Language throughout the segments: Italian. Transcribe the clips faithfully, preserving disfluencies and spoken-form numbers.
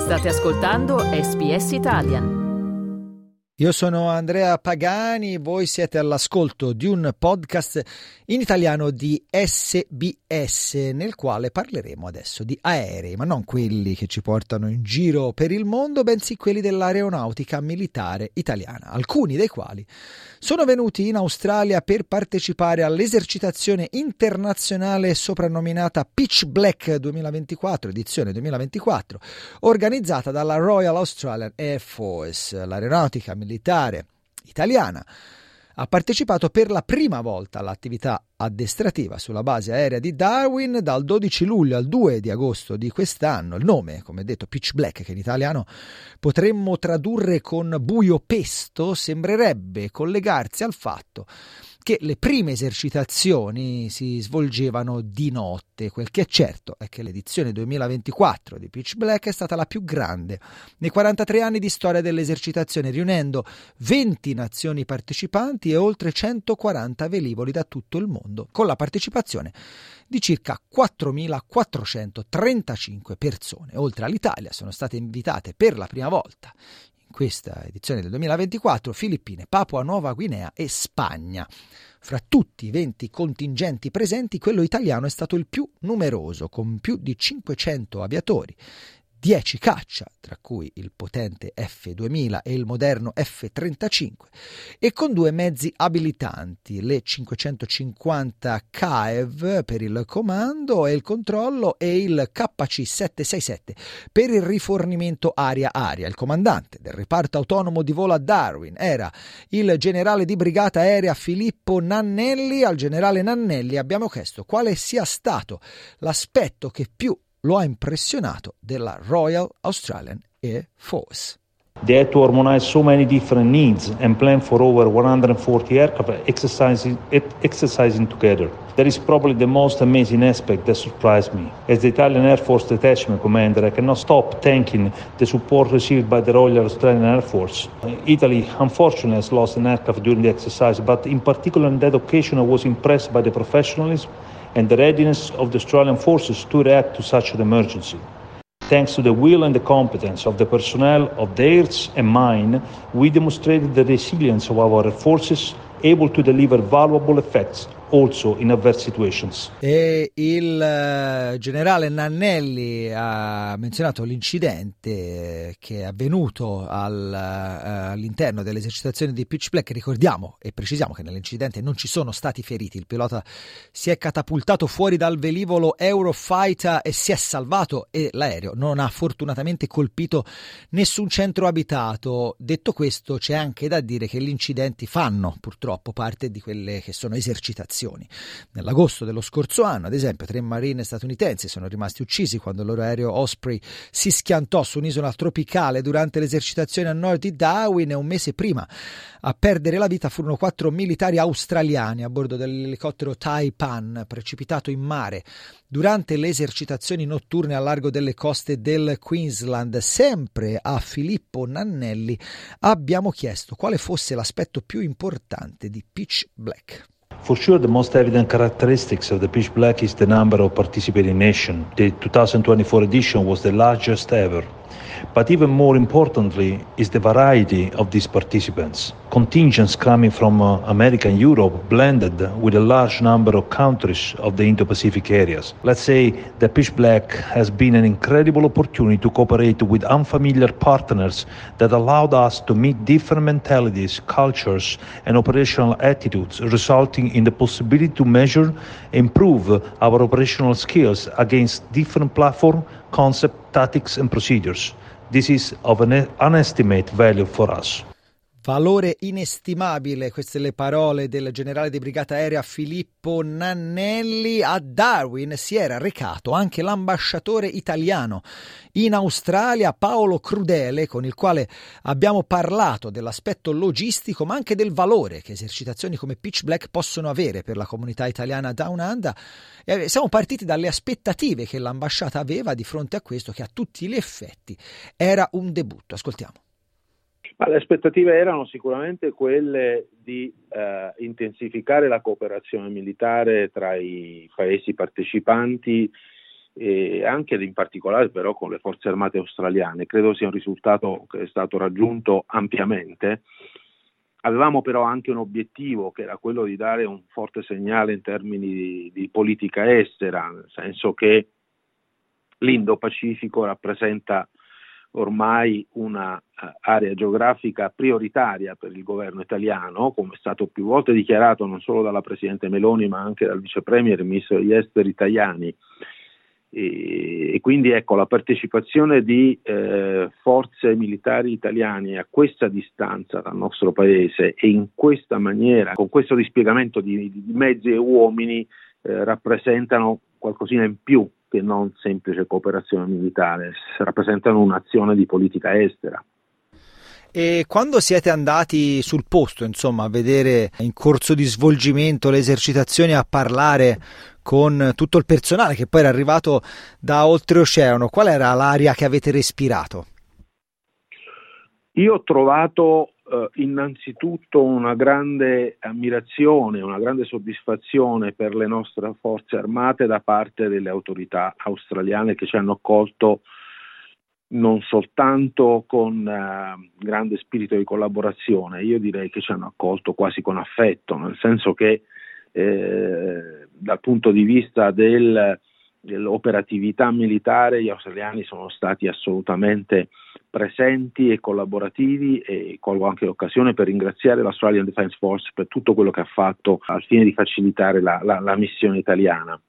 State ascoltando S B S Italian. Io sono Andrea Pagani, voi siete all'ascolto di un podcast in italiano di S B S, nel quale parleremo adesso di aerei, ma non quelli che ci portano in giro per il mondo, bensì quelli dell'aeronautica militare italiana, alcuni dei quali sono venuti in Australia per partecipare all'esercitazione internazionale soprannominata Pitch Black duemilaventiquattro, edizione duemilaventiquattro, organizzata dalla Royal Australian Air Force. L'aeronautica militare italiana ha partecipato per la prima volta all'attività addestrativa sulla base aerea di Darwin dal dodici luglio al due di agosto di quest'anno. Il nome, come detto, Pitch Black, che in italiano potremmo tradurre con buio pesto, sembrerebbe collegarsi al fatto che le prime esercitazioni si svolgevano di notte. Quel che è certo è che l'edizione duemilaventiquattro di Pitch Black è stata la più grande nei quarantatré anni di storia dell'esercitazione, riunendo venti nazioni partecipanti e oltre centoquaranta velivoli da tutto il mondo, con la partecipazione di circa quattromilaquattrocentotrentacinque persone. Oltre all'Italia sono state invitate per la prima volta in questa edizione del duemilaventiquattro Filippine, Papua Nuova Guinea e Spagna. Fra tutti i venti contingenti presenti, quello italiano è stato il più numeroso, con più di cinquecento aviatori, dieci caccia, tra cui il potente F duemila e il moderno F trentacinque, e con due mezzi abilitanti, le cinquecentocinquanta C A E V per il comando e il controllo e il K C settecentosessantasette per il rifornimento aria-aria. Il comandante del reparto autonomo di volo a Darwin era il generale di brigata aerea Filippo Nannelli. Al generale Nannelli abbiamo chiesto quale sia stato l'aspetto che più lo ha impressionato della Royal Australian Air Force. They had to harmonize so many different needs and plan for over one hundred forty aircraft exercising, exercising together. That is probably the most amazing aspect that surprised me. As the Italian Air Force Detachment Commander, I cannot stop thanking the support received by the Royal Australian Air Force. Italy, unfortunately, has lost an aircraft during the exercise, but in particular on that occasion I was impressed by the professionalism and the readiness of the Australian forces to react to such an emergency. Thanks to the will and the competence of the personnel of theirs and mine, we demonstrated the resilience of our forces, able to deliver valuable effects also in adverse situations. E il uh, generale Nannelli ha menzionato l'incidente che è avvenuto al, uh, all'interno delle esercitazioni di Pitch Black. Ricordiamo e precisiamo che nell'incidente non ci sono stati feriti. Il pilota si è catapultato fuori dal velivolo Eurofighter e si è salvato, e l'aereo non ha fortunatamente colpito nessun centro abitato. Detto questo, c'è anche da dire che gli incidenti fanno purtroppo parte di quelle che sono esercitazioni. Nell'agosto dello scorso anno, ad esempio, tre marine statunitensi sono rimasti uccisi quando il loro aereo Osprey si schiantò su un'isola tropicale durante l'esercitazione a nord di Darwin, e un mese prima a perdere la vita furono quattro militari australiani a bordo dell'elicottero Taipan, precipitato in mare durante le esercitazioni notturne a largo delle coste del Queensland. Sempre a Filippo Nannelli abbiamo chiesto quale fosse l'aspetto più importante di Pitch Black. For sure, the most evident characteristics of the Pitch Black is the number of participating nations. The twenty twenty-four edition was the largest ever. But even more importantly is the variety of these participants. Contingents coming from uh, America and Europe blended with a large number of countries of the Indo-Pacific areas. Let's say that Pitch Black has been an incredible opportunity to cooperate with unfamiliar partners that allowed us to meet different mentalities, cultures and operational attitudes, resulting in the possibility to measure and improve our operational skills against different platform, concept, tactics and procedures. This is of an unestimate value for us. Valore inestimabile, queste le parole del generale di brigata aerea Filippo Nannelli. A Darwin si era recato anche l'ambasciatore italiano in Australia, Paolo Crudele, con il quale abbiamo parlato dell'aspetto logistico ma anche del valore che esercitazioni come Pitch Black possono avere per la comunità italiana Down Under. E siamo partiti dalle aspettative che l'ambasciata aveva di fronte a questo, che a tutti gli effetti era un debutto. Ascoltiamo. Ma le aspettative erano sicuramente quelle di eh, intensificare la cooperazione militare tra i paesi partecipanti e anche ed in particolare però con le forze armate australiane. Credo sia un risultato che è stato raggiunto ampiamente. Avevamo però anche un obiettivo, che era quello di dare un forte segnale in termini di, di politica estera, nel senso che l'Indo-Pacifico rappresenta ormai una uh, area geografica prioritaria per il governo italiano, come è stato più volte dichiarato non solo dalla Presidente Meloni ma anche dal Vice Premier e Ministro degli Esteri Tajani. E, e quindi ecco, la partecipazione di eh, forze militari italiane a questa distanza dal nostro paese e in questa maniera, con questo dispiegamento di, di mezzi e uomini, eh, rappresentano qualcosina in più che non semplice cooperazione militare, rappresentano un'azione di politica estera. E quando siete andati sul posto, insomma, a vedere in corso di svolgimento le esercitazioni, a parlare con tutto il personale che poi era arrivato da oltreoceano, qual era l'aria che avete respirato? Io ho trovato eh, innanzitutto una grande ammirazione, una grande soddisfazione per le nostre forze armate da parte delle autorità australiane, che ci hanno accolto non soltanto con uh, grande spirito di collaborazione, io direi che ci hanno accolto quasi con affetto, nel senso che eh, dal punto di vista del, dell'operatività militare gli australiani sono stati assolutamente presenti e collaborativi, e colgo anche l'occasione per ringraziare l'Australian Defence Force per tutto quello che ha fatto al fine di facilitare la, la, la missione italiana.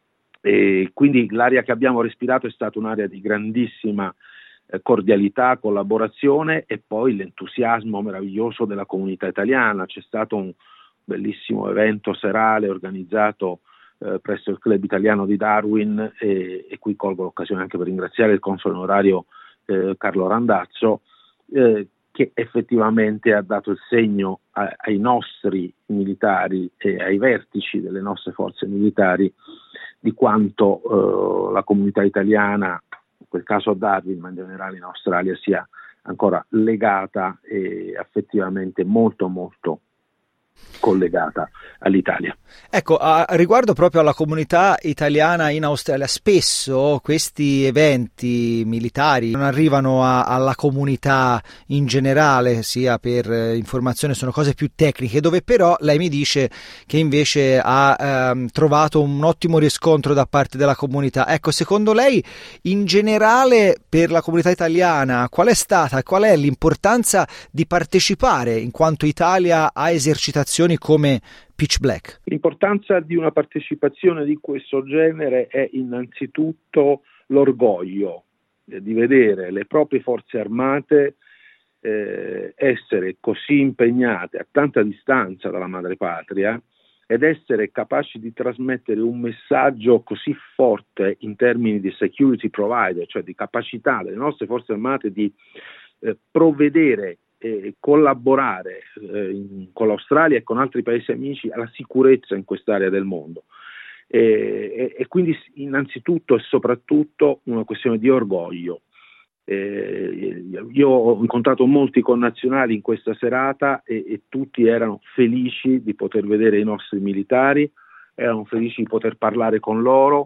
E quindi l'aria che abbiamo respirato è stata un'area di grandissima eh, cordialità, collaborazione, e poi l'entusiasmo meraviglioso della comunità italiana. C'è stato un bellissimo evento serale organizzato eh, presso il club italiano di Darwin, e, e qui colgo l'occasione anche per ringraziare il console onorario eh, Carlo Randazzo, eh, che effettivamente ha dato il segno a, ai nostri militari e ai vertici delle nostre forze militari di quanto eh, la comunità italiana, in quel caso a Darwin, ma in generale in Australia, sia ancora legata e affettivamente molto molto collegata all'Italia. Ecco, a riguardo proprio alla comunità italiana in Australia, spesso questi eventi militari non arrivano a, alla comunità in generale, sia per eh, informazione, sono cose più tecniche, dove però lei mi dice che invece ha ehm, trovato un ottimo riscontro da parte della comunità. Ecco, secondo lei in generale per la comunità italiana qual è stata, qual è l'importanza di partecipare in quanto Italia a esercitazioni come Pitch Black? L'importanza di una partecipazione di questo genere è innanzitutto l'orgoglio eh, di vedere le proprie forze armate eh, essere così impegnate a tanta distanza dalla madrepatria ed essere capaci di trasmettere un messaggio così forte in termini di security provider, cioè di capacità delle nostre forze armate di eh, provvedere e collaborare eh, in, con l'Australia e con altri paesi amici alla sicurezza in quest'area del mondo. E, e, e quindi innanzitutto e soprattutto una questione di orgoglio. Eh, io ho incontrato molti connazionali in questa serata e, e tutti erano felici di poter vedere i nostri militari, erano felici di poter parlare con loro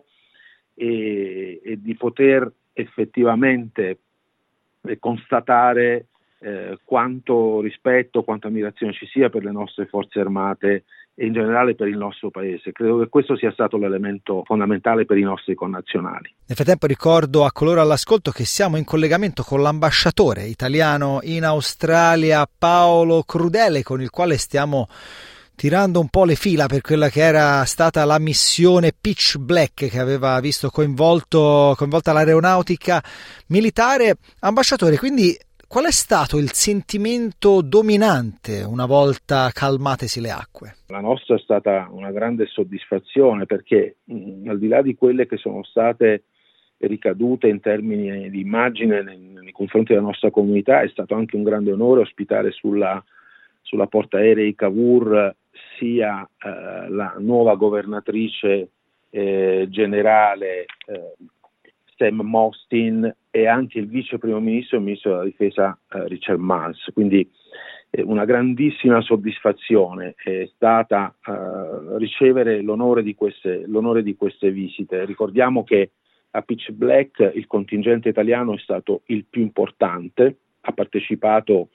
e, e di poter effettivamente eh, constatare Eh, quanto rispetto, quanta ammirazione ci sia per le nostre forze armate e in generale per il nostro paese. Credo che questo sia stato l'elemento fondamentale per i nostri connazionali. Nel frattempo ricordo a coloro all'ascolto che siamo in collegamento con l'ambasciatore italiano in Australia, Paolo Crudele, con il quale stiamo tirando un po' le fila per quella che era stata la missione Pitch Black che aveva visto coinvolto, coinvolta l'aeronautica militare. Ambasciatore, quindi qual è stato il sentimento dominante una volta calmatesi le acque? La nostra è stata una grande soddisfazione perché mh, al di là di quelle che sono state ricadute in termini di immagine nei, nei confronti della nostra comunità, è stato anche un grande onore ospitare sulla, sulla portaerei Cavour sia eh, la nuova governatrice eh, generale eh, Sam Mostyn e anche il vice primo ministro e il ministro della difesa eh, Richard Marles. Quindi eh, una grandissima soddisfazione è stata eh, ricevere l'onore di queste l'onore di queste visite. Ricordiamo che A Pitch Black il contingente italiano è stato il più importante, ha partecipato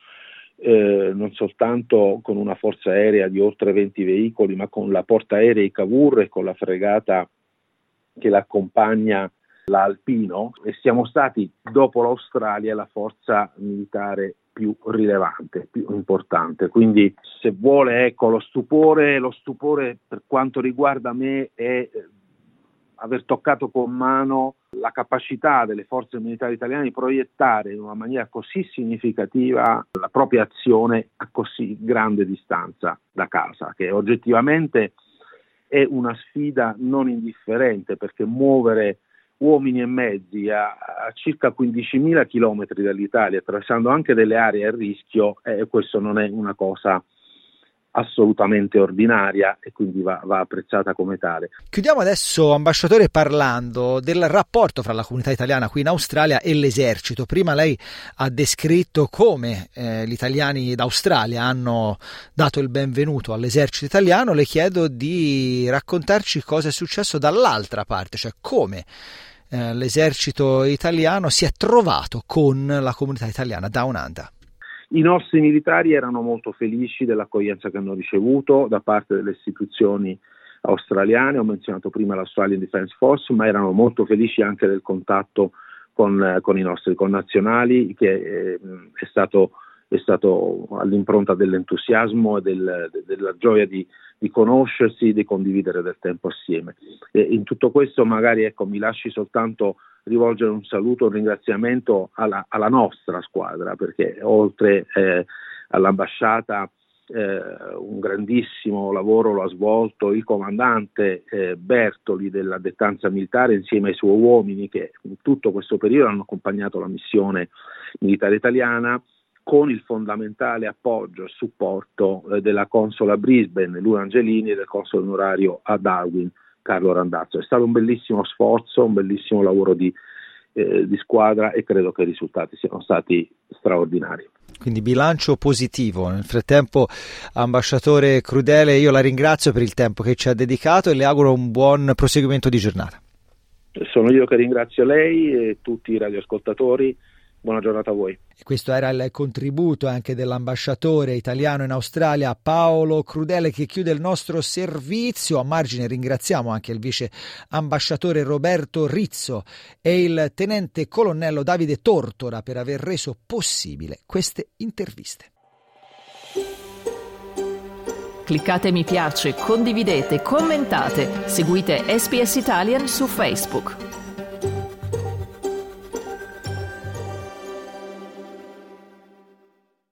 eh, non soltanto con una forza aerea di oltre venti veicoli, ma con la portaerei Cavour e con la fregata che l'accompagna, la Alpino, e siamo stati, dopo l'Australia, la forza militare più rilevante, più importante. Quindi, se vuole, ecco, lo stupore, lo stupore per quanto riguarda me è eh, aver toccato con mano la capacità delle forze militari italiane di proiettare in una maniera così significativa la propria azione a così grande distanza da casa, che oggettivamente è una sfida non indifferente, perché muovere uomini e mezzi a, a circa quindicimila chilometri dall'Italia, attraversando anche delle aree a rischio, eh, questo non è una cosa assolutamente ordinaria e quindi va, va apprezzata come tale. Chiudiamo adesso, ambasciatore, parlando del rapporto fra la comunità italiana qui in Australia e l'esercito. Prima lei ha descritto come eh, gli italiani d'Australia hanno dato il benvenuto all'esercito italiano. Le chiedo di raccontarci cosa è successo dall'altra parte, cioè come eh, l'esercito italiano si è trovato con la comunità italiana Down Under. I nostri militari erano molto felici dell'accoglienza che hanno ricevuto da parte delle istituzioni australiane. Ho menzionato prima l'Australian Defence Force, ma erano molto felici anche del contatto con, con i nostri connazionali, che eh, è stato, è stato all'impronta dell'entusiasmo e del, della gioia di, di conoscersi, di condividere del tempo assieme. E in tutto questo magari, ecco, mi lasci soltanto rivolgere un saluto, un ringraziamento alla, alla nostra squadra, perché oltre eh, all'ambasciata eh, un grandissimo lavoro lo ha svolto il comandante eh, Bertoli dell'addetanza militare insieme ai suoi uomini, che in tutto questo periodo hanno accompagnato la missione militare italiana, con il fondamentale appoggio e supporto eh, della console a Brisbane, Luna Angelini, e del console onorario a Darwin, Carlo Randazzo. È stato un bellissimo sforzo, un bellissimo lavoro di, eh, di squadra, e credo che i risultati siano stati straordinari. Quindi bilancio positivo. Nel frattempo, ambasciatore Crudele, io la ringrazio per il tempo che ci ha dedicato e le auguro un buon proseguimento di giornata. Sono io che ringrazio lei e tutti i radioascoltatori. Buona giornata a voi. E questo era il contributo anche dell'ambasciatore italiano in Australia Paolo Crudele, che chiude il nostro servizio. A margine ringraziamo anche il vice ambasciatore Roberto Rizzo e il tenente colonnello Davide Tortora per aver reso possibile queste interviste. Cliccate mi piace, condividete, commentate, seguite S B S Italian su Facebook.